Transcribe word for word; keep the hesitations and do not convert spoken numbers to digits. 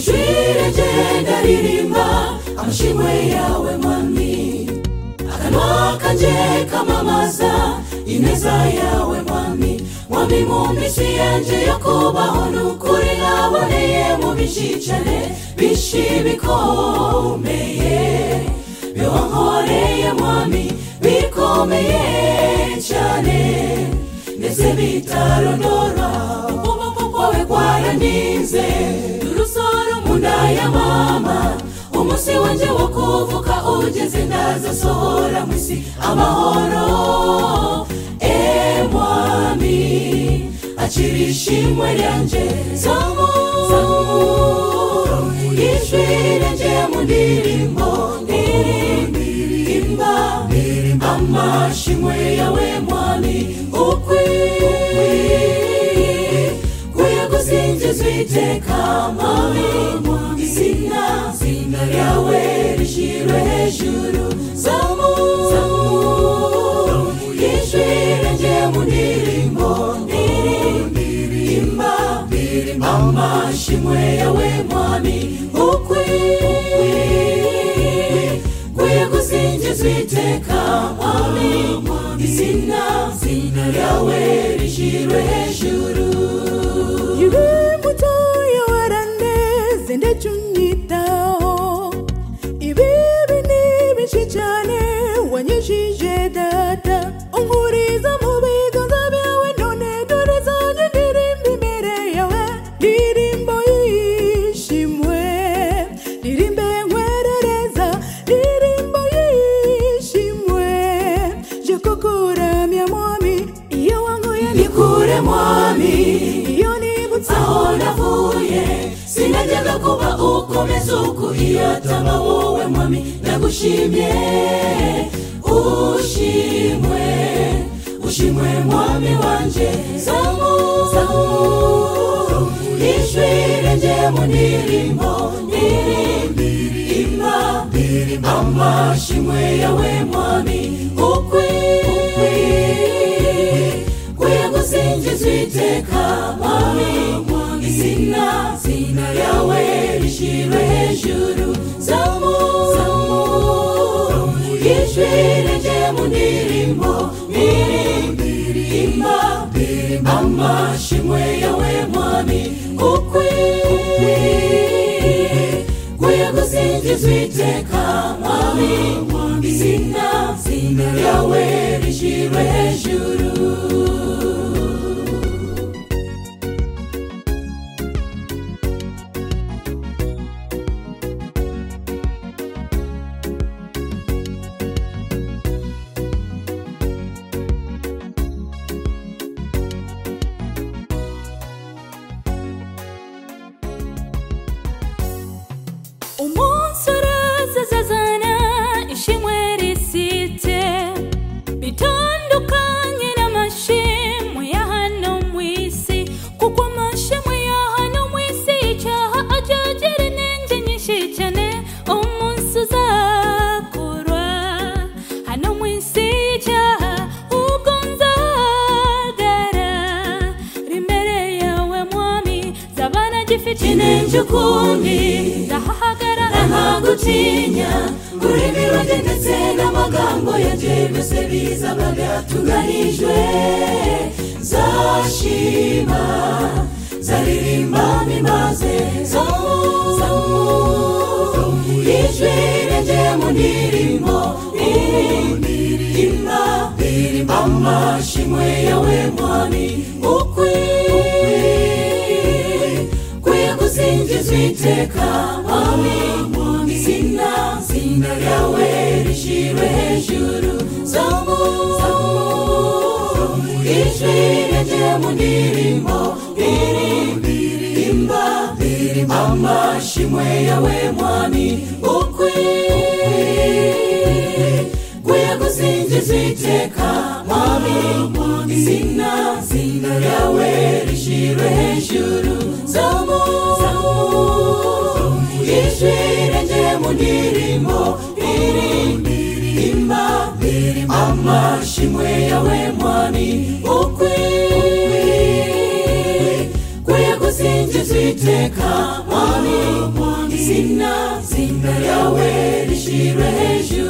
ujwire genda ririmba amashimwe yawe mwami akanwa kanje kamamaza ineza yawe mwami mwami mu minsi yanje yo kubaho n'ukuri naboneye mu bishicane bishi bikomeye byo wankoreye mwami bikomeye cyane ndetse bitarondora ukuboko kwawe kwaraninze urusoro mu nda ya mama umunsi wanje wo kuvuka ugeze ndazasohora mu isi amahoro e mwami achirishimwe ryanje zamu ijwi ryanje mu ndirimbo ndirimba amashimwe yawe mwami ukwiye kuyagusingizwa iteka mwami izina zina yawe rishirwe hejuru zamu ijwi ryanje mu ndirimbo ndirimba amashimwe yawe mwami ukwiye kuyagusingizwa iteka mwami izina zina yawe rishirwe hejuru Yule mutoya waraneze ndachunyitaho ibibi nibishi cyane wanyishije data unguriza mu biganza byawe none dore zanje ndirimba imbere yawe ndirimbo yishimwe ndirimbe nkwerereza ndirimbo yishimwe je kukuramya mwami iyo wangoye nikure mwami iyo nibutse aho navuye sinajyaga kuba ukomeza uku iyo ataba wowe mwami ndagushimye ushimwe ushimwe mwami wanje zamu ijwi ryanje mu ndirimbo ndirimba amashimwe yawe mwami ukwiye kuyagusingizwa iteka mwami izina zina yawe rishirwe hejuru zamu ijwi ryanje mu ndirimbo ndirimba amashimwe yawe mwami ukwiye kuyagusingizwa iteka mwami izina zina yawe rishirwe hejuru umunsuraza ishimwe risite bitandukanye n'amashimwe ya hano mu isi kuko amashimwe ya hano mu isi icyaha ajagira inenge nyinshi cyane umunsi uzakorwa hano mu isi icyaha ubwo nzagara imbere yawe mwami zabana gifite inenge ukundi ndahahagarara ntagutinya ururimi rwanjye ndetse n'amagambo yanjye byose bizaba byatunganijwe zashima zaririmba bimaze zamu ijwi ryanje mu ndirimbo ndirimba amashimwe yawe mwami ukwiye kuyagusingizwa iteka mwami izina zina yawe rishirwe hejuru zamu ijwi ryanje mu ndirimbo ndirimba amashimwe yawe mwami ukwiye kuyagusingizwa iteka mwami izina zina yawe rishirwe hejuru zamu ijwi ryanje mu ndirimbo ndirimba amashimwe yawe mwami ukwiye kuyagusingizwa kugeza iteka mwami izina zina yawe rishirwe hejuru